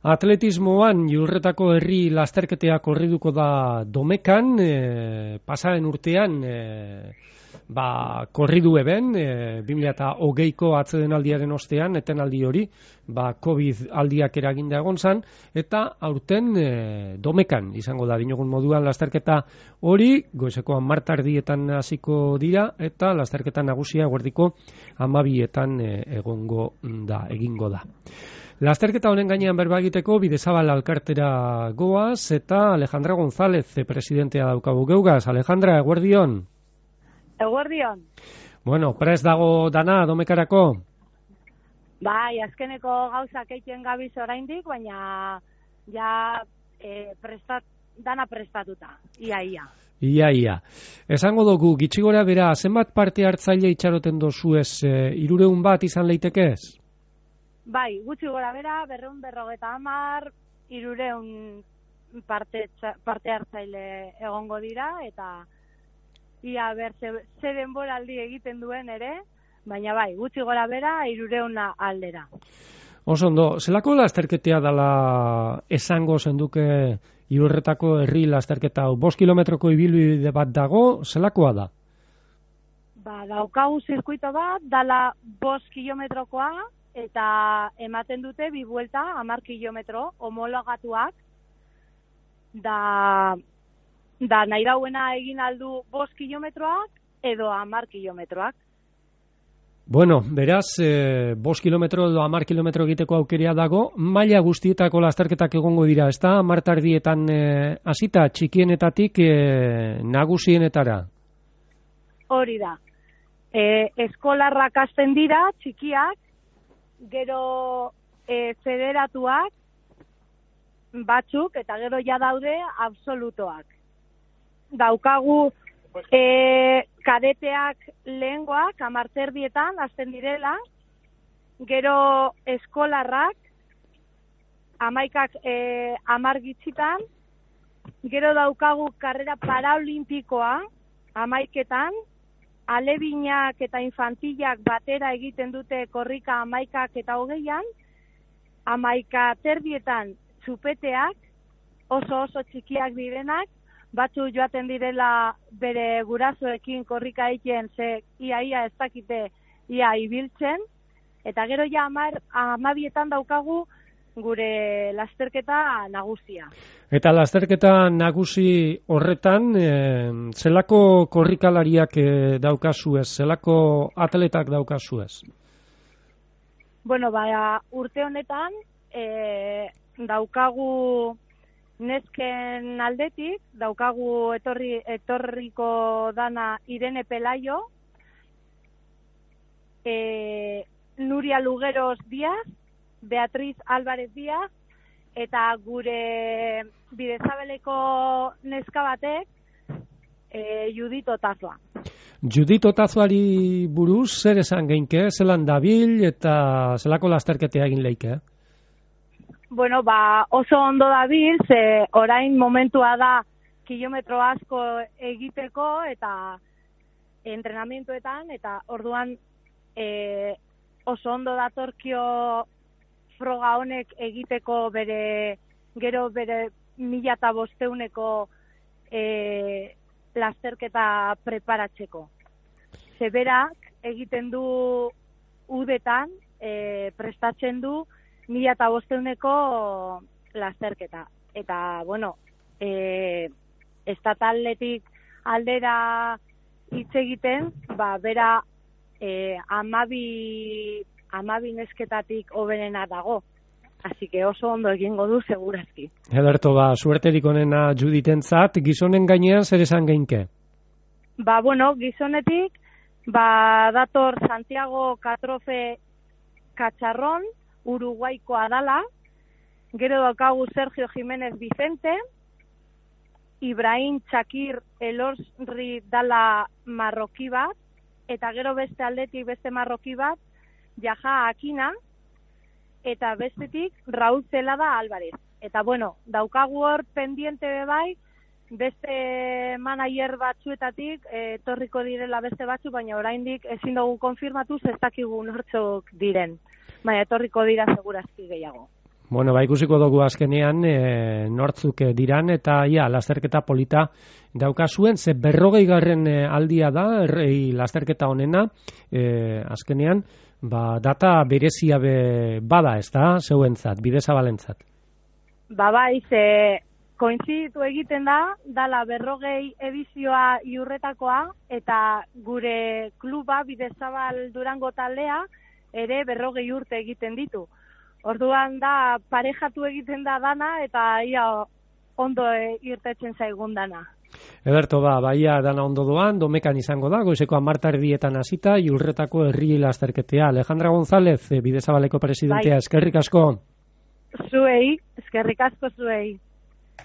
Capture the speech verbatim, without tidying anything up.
Atletismoan Iurretako herri lasterketea korriduko da Domekan, e, pasaren urtean e, ba, korridu eben, e, bi mila hogeiko atsedenaldiaren ostean, etenaldi hori, ba, Covid aldiak eraginda egon zan, eta aurten e, Domekan izango da dinogun moduan lasterketa hori, goizeko hamartardietan hasiko dira, eta lasterketa nagusia eguerdiko hamabietan e, egongo da, egingo da. Lasterketa honen gainean berba egiteko Bidezabal alkartera goaz eta Alejandra González presidentea daukagu geugaz. Alejandra, eguerdion. Eguerdion. Bueno, prest dago dana Domekarako? Bai, azkeneko gauzak egiten gabiz oraindik, baina ja e, prestat, dana prestatuta, ia, ia. Ia, ia. Esango dugu, gitxigora bera, zenbat parte hartzaile itxaroten dozu ez, e, irureun bat izan leiteke ez? Bai, gutxi gora bera, berreun berrogeta hamar, irureun parte, parte hartzaile egongo dira, eta ia ber, ze, ze denboraldi egiten duen ere, baina bai, gutxi gora bera, irureuna aldera. Oso ondo, zelako lasterketea dala esango zenduke Iurretako herri lasterketa hau? Bost kilometroko ibilbide bat dago, zelakoa da? Ba, daukagu zirkuito bat, dala bost kilometrokoa, eta ematen dute bi buelta hamar kilometro homologatuak, da, da nahi dauena egin aldu bost kilometroak edo hamar kilometroak. Bueno, beraz, eh, bost kilometro edo hamar kilometro egiteko aukeria dago, maila guztietako lasterketak egongo dira, ez da? Hamartardietan eh, hasita txikienetatik eh, nagusienetara. Hori da. E, eskolarrak hasten dira, txikiak, gero e, federatuak batzuk, eta gero ja daude absolutoak. Daukagu e, kadeteak lehengoak, amarterdietan, hasten direla, gero eskolarrak, amaikak e, amar gitzitan, gero daukagu karrera paraolimpikoa, amaiketan, alebinak eta infantilak batera egiten dute korrika amaikak eta hogeian, amaika terdietan txupeteak, oso oso txikiak direnak, batzu joaten direla bere gurasoekin korrika egiten, ze ia ia ez dakite ia ibiltzen, eta gero ja amar, amabietan daukagu gure lasterketa nagusia. Eta lasterketa nagusi horretan, e, zelako korrikalariak e, daukazu ez, zelako atletak daukazu ez? Bueno, ba, urte honetan, e, daukagu nesken aldetik, daukagu etorri, etorriko dana Irene Pelayo, e, Nuria Lugeros Díaz, Beatriz Álvarez Díaz, eta gure Bidezabeleko neska batek, e, Judith Otazoa. Judith Otazoari buruz, zer esan geinke, zelan dabil eta zelako lasterketea egin leike? Bueno, ba, oso ondo dabil, ze orain momentua da kilometro asko egiteko eta entrenamentuetan, eta orduan e, oso ondo datorkio froga honek egiteko bere, gero bere mila eta bosteuneko e, lasterketa preparatzeko. Zeberak egiten du udetan, e, prestatzen du mila eta bosteuneko lasterketa. Eta, bueno, e, estataletik aldera hitz egiten, ba, bera e, amabi amabi nesketatik hoberena dago. Así que oso ondo egingo du segurazki. Ederto, ba, suerterik onena Juditentzat, gizonen gainean zer esan geinke? Ba, bueno, gizonetik, ba, dator Santiago Catrofe Cacharrón, Uruguaikoa dala, gero daukagu Sergio Jiménez Vicente, Ibrahim Chakir Elorri dala marroki bat, eta gero beste aldetik beste marroki bat, Jaja Akina, eta bestetik Raúl Zelada Álvarez. Eta bueno, daukagu hor pendiente bai, beste manager batzuetatik etorriko direla beste batzu, baina oraindik ezin dugu konfirmatu, ez dakigu nortzuk diren. Baina etorriko dira segurazki gehiago. Bueno, ba, ikusiko dugu azkenean e, nortzuk diran, eta ja, lasterketa polita daukazuen, ze berrogei garren aldia da, errei lasterketa honena, e, azkenean, ba, data berezia be bada, ez da, zeuentzat, bidezabalentzat. Ba, bai, ze koinziditu egiten da, dala berrogei edizioa iurretakoa, eta gure kluba Bidezabal Durango taldea ere berrogei urte egiten ditu. Orduan da, parejatu egiten da dana, eta ia ondo irtetzen zaigun dana. Ederto, ba, baia dana ondo doan, Domekan izango da, goizeko hamar erdietan hasita, Iurretako herri lasterketea. Alejandra González, Bidezabaleko presidentea, bai. Eskerrik asko. Zuei, eskerrik asko zuei.